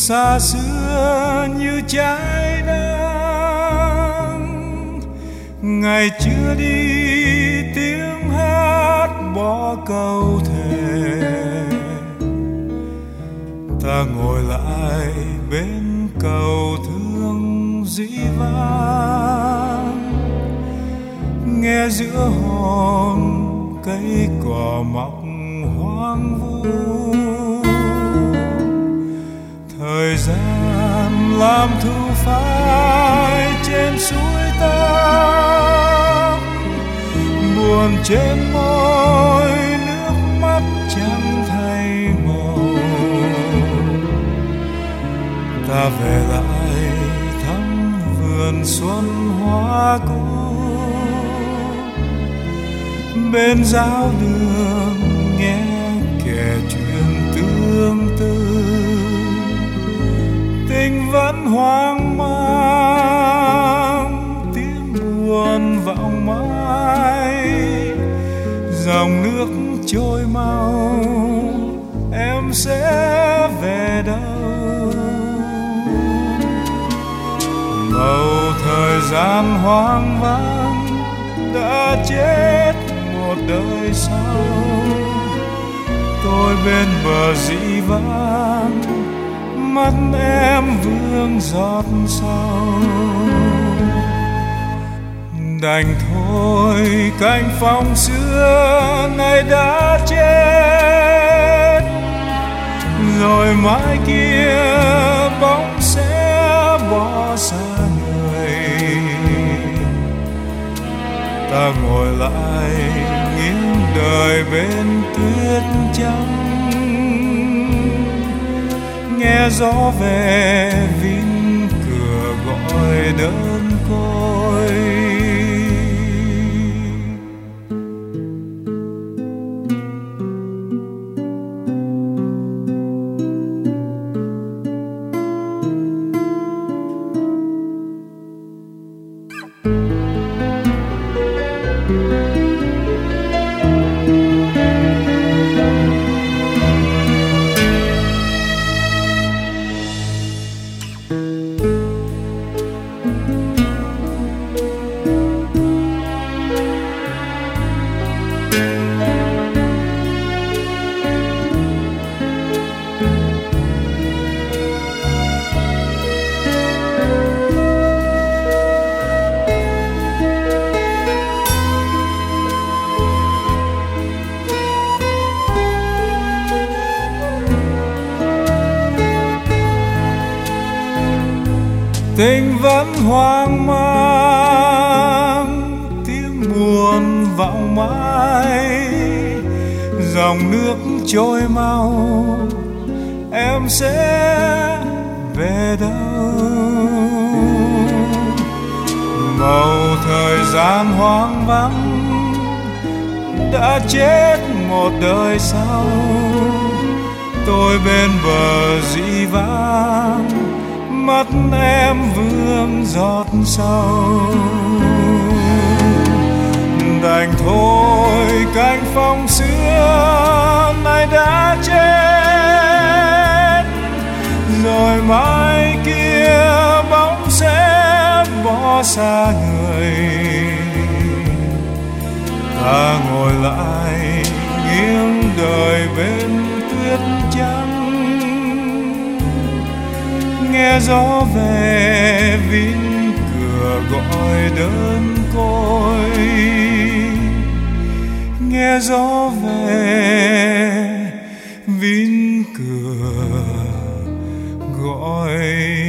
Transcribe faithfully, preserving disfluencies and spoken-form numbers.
xa xưa như trái nắng. Ngày chưa đi tiếng hát bỏ câu thề, ta ngồi lại bên cầu thương dĩ vãng, nghe giữa hòn cây cỏ mọc hoang vu. Thời gian làm thu phai trên suối tóc, buồn trên môi nước mắt chẳng thay màu. Ta về lại thăm vườn xuân hoa cũ, bên giáo đường nghe kể chuyện tương tư. Tình vẫn hoang mang, tiếng buồn vọng mãi, dòng nước trôi mau, em sẽ về đâu? Bầu thời gian hoang vắng đã chết một đời sau, tôi bên bờ dĩ vãng, mắt em vương giọt sâu. Đành thôi cánh phong xưa này đã chết, rồi mai kia bóng sẽ bỏ xa người. Ta ngồi lại nghiêng đời bên tuyết trắng, nghe gió về vinh cửa gọi đơn côi. Tình vẫn hoang mang, tiếng buồn vọng mãi, dòng nước trôi mau, em sẽ về đâu? Màu thời gian hoang vắng đã chết một đời sau, tôi bên bờ dĩ vãng, mắt em vương giọt sâu. Đành thôi cánh phong xưa này đã chết, rồi mai kia bóng sẽ bỏ xa người. Ta ngồi lại nghiêng đời bên tuyết trắng, nghe gió về vinh cửa gọi đơn côi. Nghe gió về vinh cửa gọi